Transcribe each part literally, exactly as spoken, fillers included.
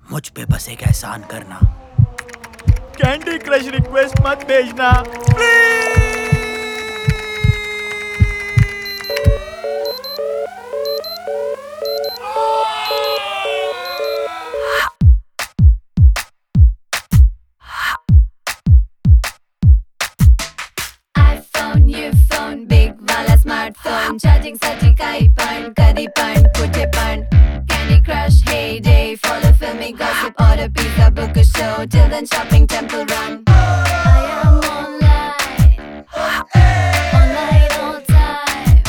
मुझ पे बस एक एहसान करना, कैंडी क्रश रिक्वेस्ट मत भेजना Smartphone, charging sachi kai pan, kadi pan, kutte pan, Candy Crush, heyday, follow filmy gossip, order pizza, book a show, till then shopping, temple run. I am online, online all time.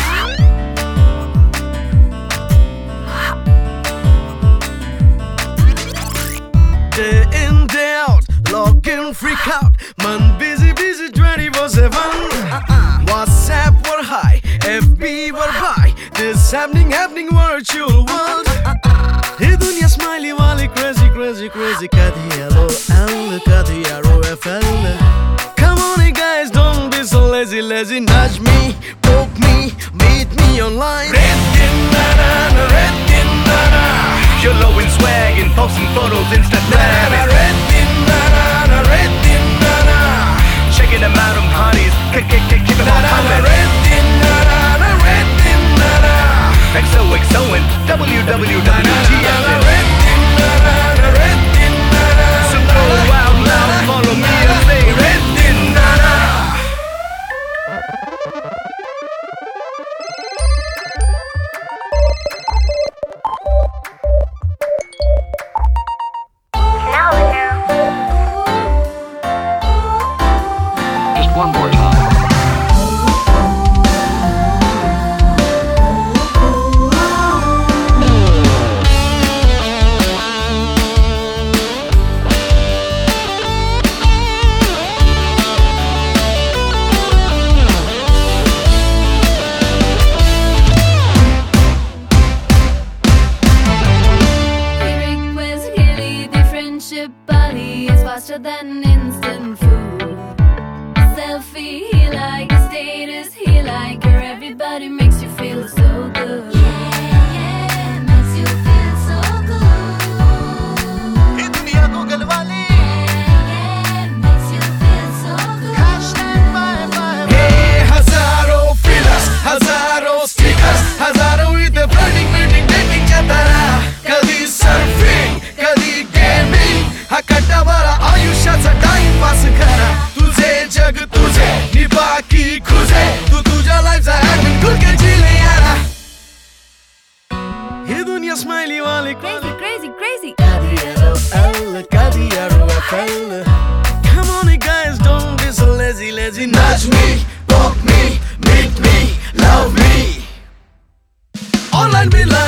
Day in, day out, log in, freak out, man busy, busy twenty-four seven. WhatsApp were high, F B were high. This happening, happening virtual world. Hey dunya smiley wali crazy, crazy, crazy. Kadi L O L, kadi R O F L. Come on, hey guys, don't be so lazy, lazy. Nudge me, poke me, meet me online. Red in nana, red in nana. You're low in swag and posting photos Instagram. Red in nana, red in nana. Checking them out on parties, kick, kick, kick, keep them on coming. Red in nana, red in nana. X O X O and W W W T F. Red in nana, red in nana. So go out loud, follow me and say red in nana. One more time. Body is faster than instant food. Selfie, he like a status, he like her. Everybody makes you feel so good. Yeah, yeah, makes you feel so good. Hey dunya Google wali. Yeah, yeah, makes you feel so good. Hashtag my my. Hey hazaro fillers, hazaro stickers, hazaro with the flirting, flirting, dating chatara. Kadi surfing, kadi gaming. Hakata bara आयुष्याचा time pass करा. तुझे जग तुझे नि बाकी खुजे. तू तुझ्या लाईफचा admin खुल के जिले यारा. हे दुनिया स्माइली वाली Crazy, crazy, crazy. Kadi L O L, kadi R O F L. Come on, you guys, don't be so lazy, lazy. Nudge me, poke me, meet me, love me. Online we love.